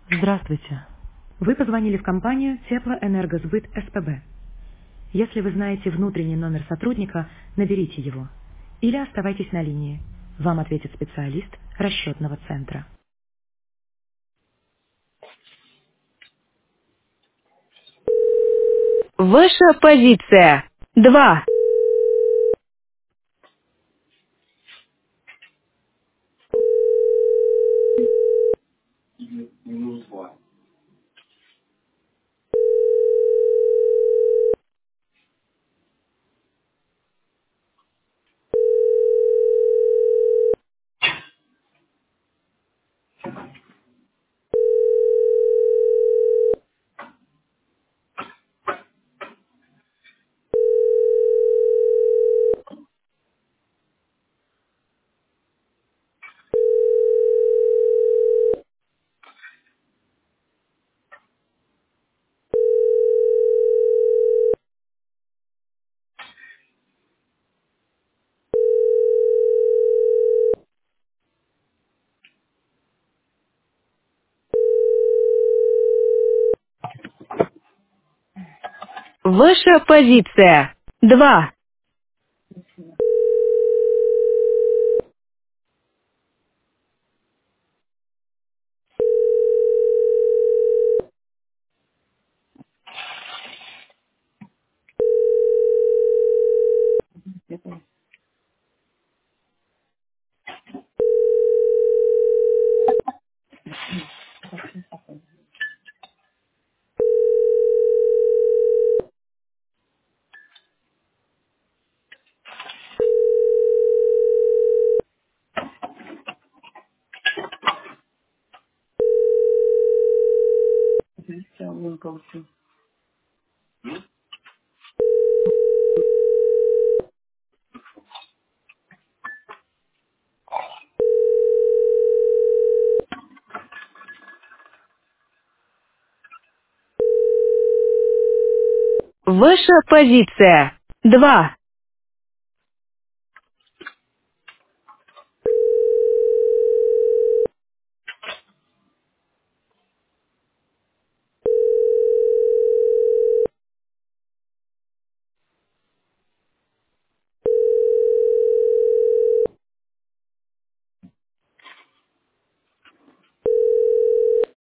Здравствуйте. Вы позвонили в компанию Теплоэнергосбыт СПБ. Если вы знаете внутренний номер сотрудника, наберите его. Или оставайтесь на линии. Вам ответит специалист расчетного центра. Ваша позиция. 2. Ваша позиция. 2. Ваша позиция. 2.